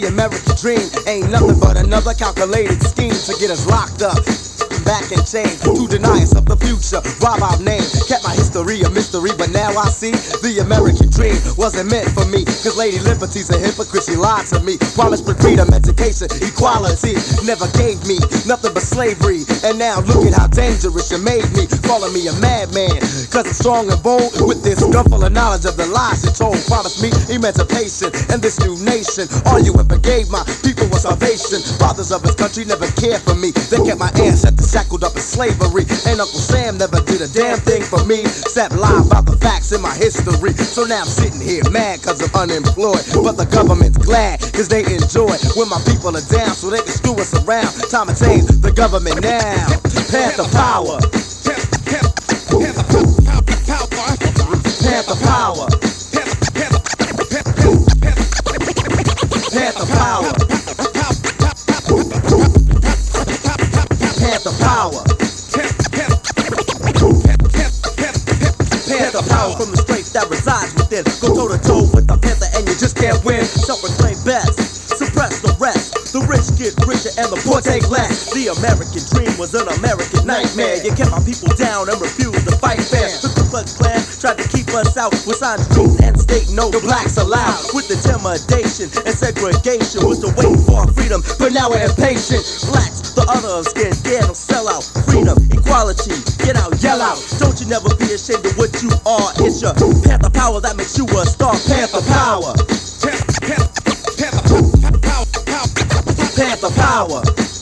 The American dream ain't nothing but another calculated scheme to get us locked up, back in chains, to deny us of the future, rob our name. Kept my history a mystery, but now I see the American dream wasn't meant for me. Cause Lady Liberty's a hypocrite, she lied to me. Promised me freedom, education, equality. Never gave me nothing but slavery. And now look at how dangerous you made me, calling me a madman. Cause I'm strong and bold with this gun full of knowledge of the lies you told. Promised me emancipation and this new nation. All you ever gave my people was salvation. Fathers of this country never cared for me. They kept my ancestors shackled up in slavery. And Uncle Sam never did a damn thing for me, except lie about the facts in my history. So now I'm sitting here mad cause I'm unemployed, but the government's glad cause they enjoy when my people are down, so they can screw us around. Time to change the government now. Panther power. Panther power. Panther power. Panther power. Panther power from the strength that resides within. Go toe to toe with the panther and you just can't win. Self-proclaimed best, suppress the rest. The rich get richer and the poor take less. The American dream was an American nightmare. You kept my people down and refused to fight fair. The Ku Klux Klan tried to keep us out with signs, rules, and state no blacks allowed. With intimidation and segregation was the wait for our freedom, but now we're impatient. Blacks, the other skin, scared of sell out. Freedom, equality, get out, yell out. Don't you never be ashamed of what you are. It's your Panther power that makes you a star. Panther power. Panther power.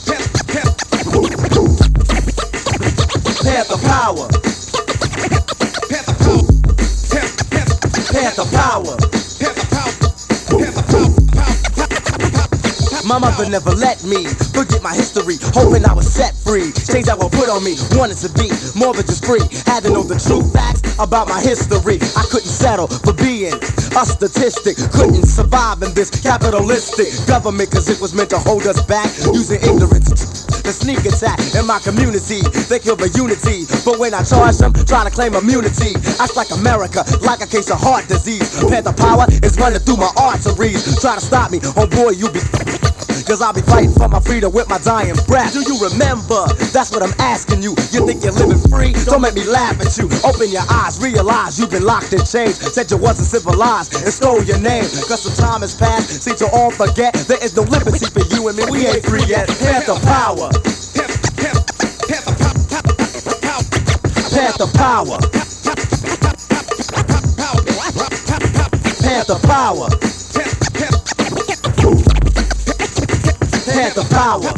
Panther power. Panther power. My mother never let me forget my history, hoping I was set free. Things that were put on me, wanted to be more than just free. Had to know the true facts about my history. I couldn't settle for being a statistic. Couldn't survive in this capitalistic government, cause it was meant to hold us back, using ignorance. The sneak attack in my community, they kill the unity. But when I charge them, trying to claim immunity, act like America, like a case of heart disease. Panther power is running through my arteries. Try to stop me, oh boy, you be cause I'll be fighting for my freedom with my dying breath. Do you remember? That's what I'm asking you. You think you're living free? Don't make me laugh at you. Open your eyes, realize you've been locked in chains. Said you wasn't civilized and stole your name. Cause some time has passed, seem to all forget there is no liberty for you and me. We ain't free yet. Panther power. Panther power. Panther power. Panther power.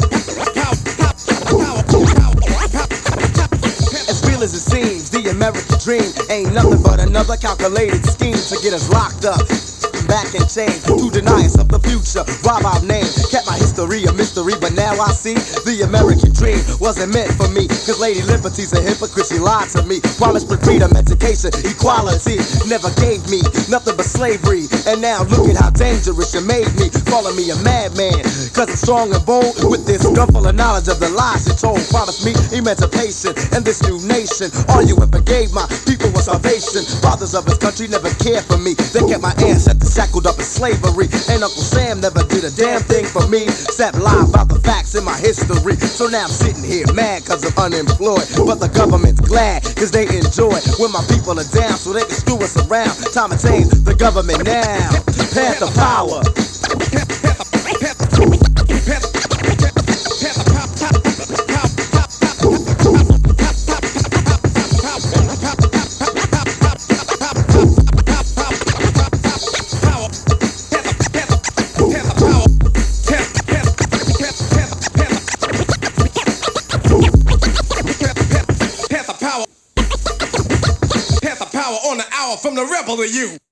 As real as it seems, the American dream ain't nothing but another calculated scheme to get us locked up, back in chains, to deny us of the future, rob our name. Kept my history a mystery, but now I see the American dream wasn't meant for me. Cause Lady Liberty's a hypocrite, she lied to me. Promised me freedom, education, equality. Never gave me nothing but slavery. And now look at how dangerous you made me, calling me a madman. Cause I'm strong and bold with this gun full of knowledge of the lies you told. Promised me emancipation and this new nation. All you ever gave my people was salvation. Fathers of this country never cared for me. They kept my ancestors shackled up in slavery. And Uncle Sam never did a damn thing for me, except lie about the facts in my history. So now I'm sitting here mad cause I'm unemployed, but the government's glad cause they enjoy when my people are down, so they can screw us around. Time to change the government now. Panther power. On the hour from the rebel to you.